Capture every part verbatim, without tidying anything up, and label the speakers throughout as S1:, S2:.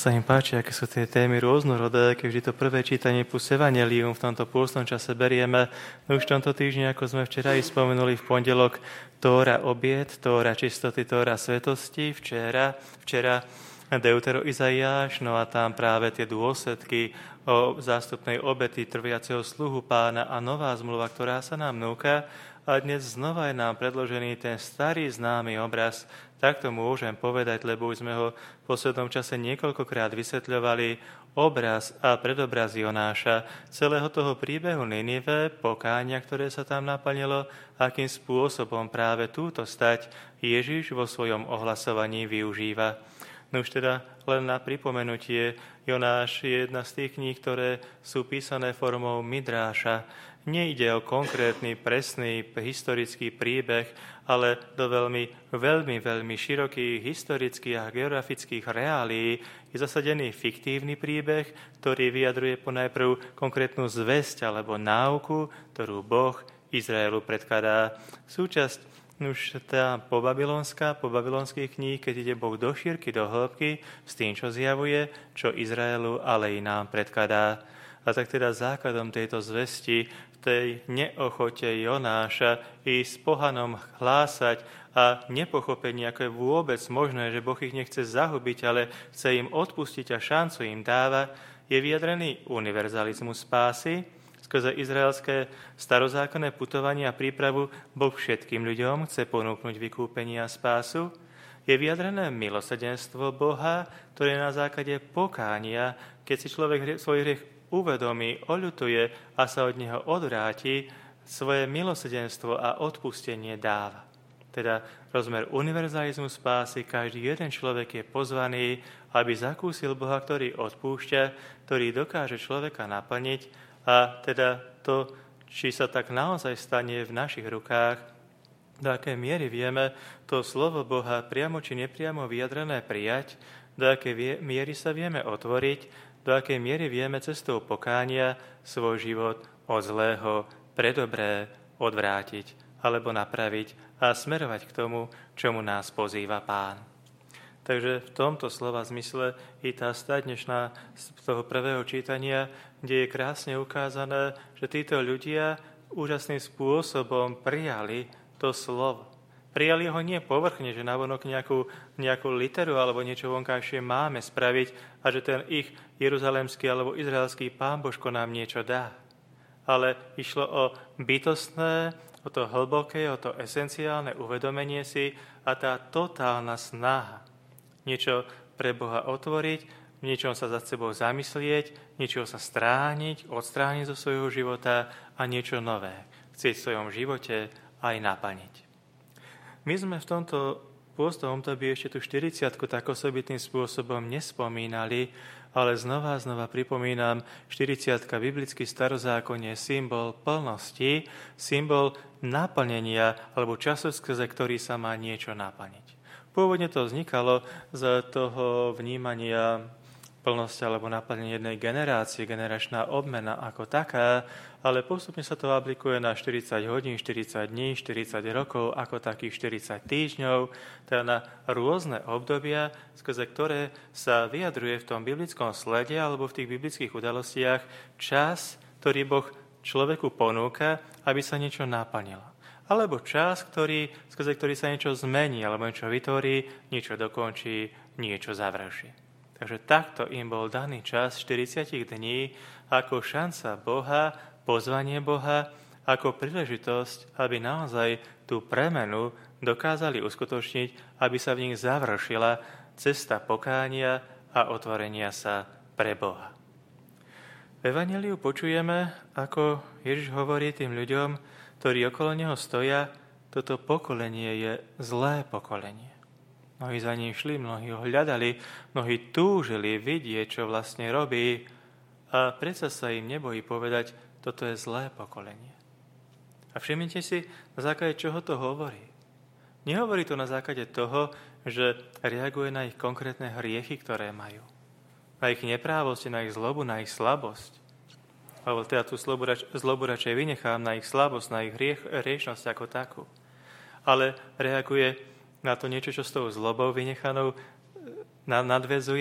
S1: sa im páči, aké sú tie témy rôznorodé, keď vždy to prvé čítanie plus evanjelium v tomto pôstnom čase berieme. No už v tomto týždni, ako sme včera i spomenuli v pondelok, Tóra obiet, Tóra čistoty, Tóra svetosti, včera, včera Deutero Izaiáš, no a tam práve tie dôsledky o zástupnej obety trviaceho sluhu Pána a nová zmluva, ktorá sa nám núka. A dnes znova je nám predložený ten starý známy obraz. Tak to môžem povedať, lebo už sme ho v poslednom čase niekoľkokrát vysvetľovali. Obraz a predobraz Jonáša, celého toho príbehu Ninive, pokánia, ktoré sa tam naplnilo, akým spôsobom práve túto stať Ježiš vo svojom ohlasovaní využíva. No už teda len na pripomenutie, Jonáš je jedna z tých kníh, ktoré sú písané formou midráša. Nejde o konkrétny, presný historický príbeh, ale do veľmi, veľmi, veľmi širokých historických a geografických reálií je zasadený fiktívny príbeh, ktorý vyjadruje ponajprv konkrétnu zvesť alebo náuku, ktorú Boh Izraelu predkladá. Súčasť už tá pobabylonská, po babylonských kníh, keď ide Boh do šírky, do hĺbky, s tým, čo zjavuje, čo Izraelu, ale i nám predkladá. A tak teda základom tejto zvesti, tej neochote Jonáša ísť pohanom hlásať a nepochopenie, ako je vôbec možné, že Boh ich nechce zahubiť, ale chce im odpustiť a šancu im dáva, je vyjadrený univerzalizmus spásy. Skrze izraelské starozákonné putovanie a prípravu Boh všetkým ľuďom chce ponúknuť vykúpenie a spásu. Je vyjadrené milosrdenstvo Boha, ktoré je na základe pokánia, keď si človek svoj hriech uvedomí, oľutuje a sa od neho odvráti, svoje milosrdenstvo a odpustenie dáva. Teda rozmer univerzalizmu spásy, každý jeden človek je pozvaný, aby zakúsil Boha, ktorý odpúšťa, ktorý dokáže človeka naplniť, a teda to, či sa tak naozaj stane v našich rukách, do akej miery vieme to slovo Boha priamo či nepriamo vyjadrené prijať, do akej miery sa vieme otvoriť, do akej miery vieme cestou pokánia svoj život od zlého pre dobré odvrátiť alebo napraviť a smerovať k tomu, čomu nás pozýva Pán. Takže v tomto slova zmysle i tá stať dnešná z toho prvého čítania, kde je krásne ukázané, že títo ľudia úžasným spôsobom prijali to slovo. Prijali ho nie povrchne, že navonok nejakú, nejakú literu alebo niečo vonkajšie máme spraviť a že ten ich jeruzalemský alebo izraelský Pán Božko nám niečo dá. Ale išlo o bytostné, o to hlboké, o to esenciálne uvedomenie si a tá totálna snaha niečo pre Boha otvoriť, v niečom sa za sebou zamyslieť, niečo sa strániť, odstrániť zo svojho života a niečo nové chcieť v svojom živote aj naplniť. My sme v tomto pôstnom období ešte tú štyridsiatku tak osobitným spôsobom nespomínali, ale znova a znova pripomínam, štyridsiatka biblický starozákonne je symbol plnosti, symbol naplnenia alebo času, skrze ktorý sa má niečo naplniť. Pôvodne to vznikalo z toho vnímania plnosti alebo naplnenie jednej generácie, generačná obmena ako taká, ale postupne sa to aplikuje na štyridsať hodín, štyridsať dní, štyridsať rokov, ako takých štyridsať týždňov, teda na rôzne obdobia, skrze ktoré sa vyjadruje v tom biblickom slede alebo v tých biblických udalostiach čas, ktorý Boh človeku ponúka, aby sa niečo naplnilo. Alebo čas, ktorý, skrze ktorý sa niečo zmení, alebo niečo vytvorí, niečo dokončí, niečo završí. Takže takto im bol daný čas štyridsať dní ako šanca Boha, pozvanie Boha, ako príležitosť, aby naozaj tú premenu dokázali uskutočniť, aby sa v nich završila cesta pokánia a otvorenia sa pre Boha. V Evanjeliu počujeme, ako Ježiš hovorí tým ľuďom, ktorí okolo neho stoja, toto pokolenie je zlé pokolenie. Mnohí za ním šli, mnohí ho hľadali, mnohí túžili vidieť, čo vlastne robí a predsa sa im nebojí povedať, toto je zlé pokolenie. A všimnite si, na základe čoho to hovorí. Nehovorí to na základe toho, že reaguje na ich konkrétne hriechy, ktoré majú. Na ich neprávosti, na ich zlobu, na ich slabosť. Alebo teda tú zlobu, rač, zlobu radšej vynechám na ich slabosť, na ich hriech, hriešnosť ako takú. Ale reaguje na to niečo, čo s tou zlobou vynechanou nadväzuje,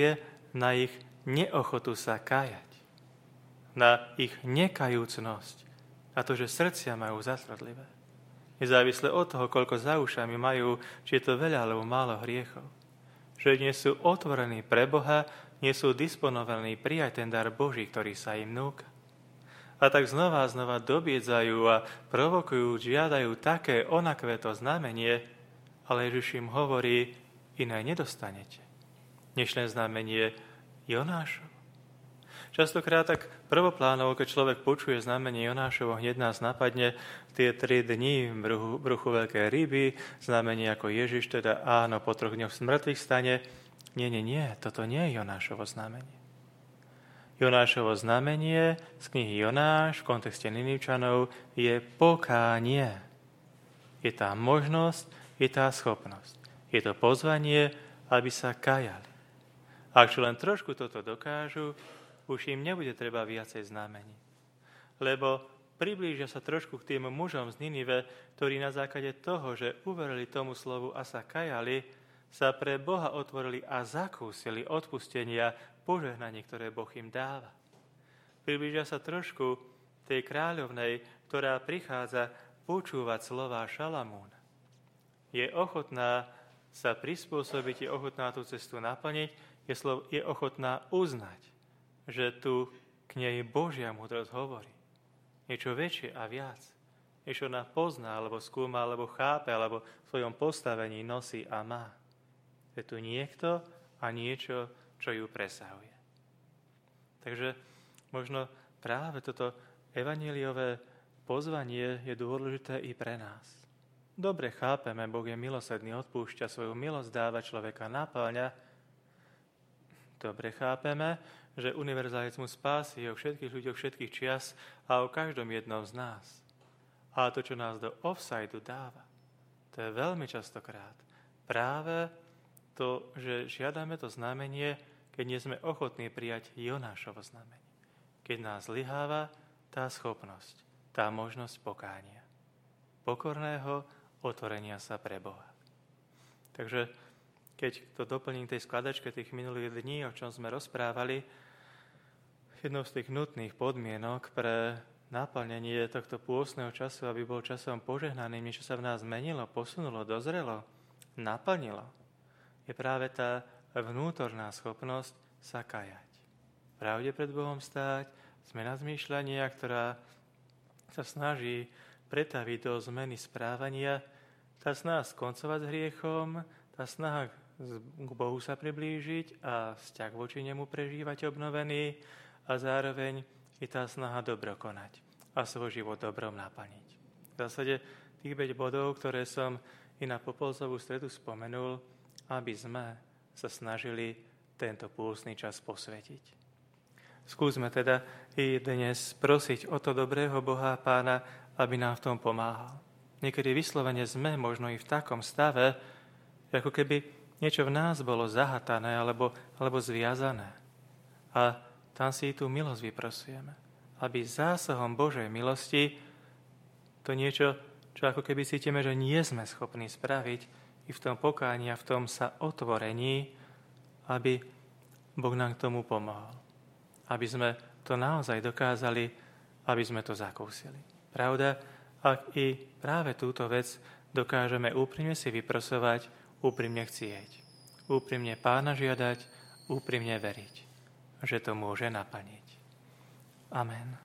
S1: na ich neochotu sa kájať, na ich nekajúcnosť a to, že srdcia majú zatvrdlivé. Nezávisle od toho, koľko za ušami majú, či je to veľa alebo málo hriechov. Že nie sú otvorení pre Boha, nie sú disponovaní prijať ten dar Boží, ktorý sa im núka. A tak znova a znova dobiedzajú a provokujú, žiadajú také onakvé to znamenie, ale Ježiš im hovorí, iné nedostanete, než len znamenie Jonášov. Častokrát tak prvoplánovo, keď človek počuje znamenie Jonášovo, hneď nás napadne tie tri dni v bruchu, bruchu veľkej ryby, znamenie ako Ježiš, teda áno, po troch dňoch smrtvých stane. Nie, nie, nie, toto nie je Jonášovo znamenie. Jonášovo znamenie z knihy Jonáš v kontexte Ninivčanov je pokánie. Je tá možnosť, je tá schopnosť. Je to pozvanie, aby sa kajali. Ak čo len trošku toto dokážu, už im nebude treba viacej znamení. Lebo priblížia sa trošku k tým mužom z Ninive, ktorí na základe toho, že uverili tomu slovu a sa kajali, sa pre Boha otvorili a zakúsili odpustenia, požehnanie, ktoré Boh im dáva. Priblížia sa trošku tej kráľovnej, ktorá prichádza počúvať slová Šalamúna. Je ochotná sa prispôsobiť, je ochotná tú cestu naplniť, je, slov, je ochotná uznať, že tu k nej Božia múdrosť hovorí. Niečo väčšie a viac. Niečo ona pozná, alebo skúma, alebo chápe, alebo v svojom postavení nosí a má. Je tu niekto a niečo, čo ju presahuje. Takže možno práve toto evanjeliové pozvanie je dôležité i pre nás. Dobre chápeme, Boh je milosrdný, odpúšťa, svoju milosť dáva, človeka naplňa. Dobre chápeme, že univerzalizmus spásy je o všetkých ľuďoch všetkých čias a o každom jednom z nás. A to, čo nás do offsideu dáva, to je veľmi častokrát práve to, že žiadame to znamenie, keď nie sme ochotní prijať Jonášovo znamenie. Keď nás zlyháva tá schopnosť, tá možnosť pokánia. Pokorného otvorenia sa pre Boha. Takže keď to doplním tej skladačke tých minulých dní, o čom sme rozprávali, jednou z tých nutných podmienok pre naplnenie tohto pôstneho času, aby bol časom požehnaným, niečo sa v nás zmenilo, posunulo, dozrelo, naplnilo, je práve tá vnútorná schopnosť sa kajať. Pravde pred Bohom stáť, zmena zmýšľania, ktorá sa snaží pretaviť do zmeny správania, tá snaha skoncovať s hriechom, tá snaha k Bohu sa priblížiť a vzťah voči nemu prežívať obnovený a zároveň je tá snaha dobro konať a svoj život dobrom naplniť. V zásade tých päť bodov, ktoré som i na Popolcovú stredu spomenul, aby sme sa snažili tento pústny čas posvetiť. Skúsme teda i dnes prosiť o to dobrého Boha Pána, aby nám v tom pomáhal. Niekedy vyslovene sme možno i v takom stave, ako keby niečo v nás bolo zahatané alebo, alebo zviazané. A tam si tú milosť vyprosujeme, aby zásahom Božej milosti to niečo, čo ako keby cítime, že nie sme schopní spraviť, i v tom pokáni a v tom sa otvorení, aby Boh nám k tomu pomohol. Aby sme to naozaj dokázali, aby sme to zakúsili. Pravda, ak i práve túto vec dokážeme úprimne si vyprosovať, úprimne chcieť, úprimne Pána žiadať, úprimne veriť, že to môže naplniť. Amen.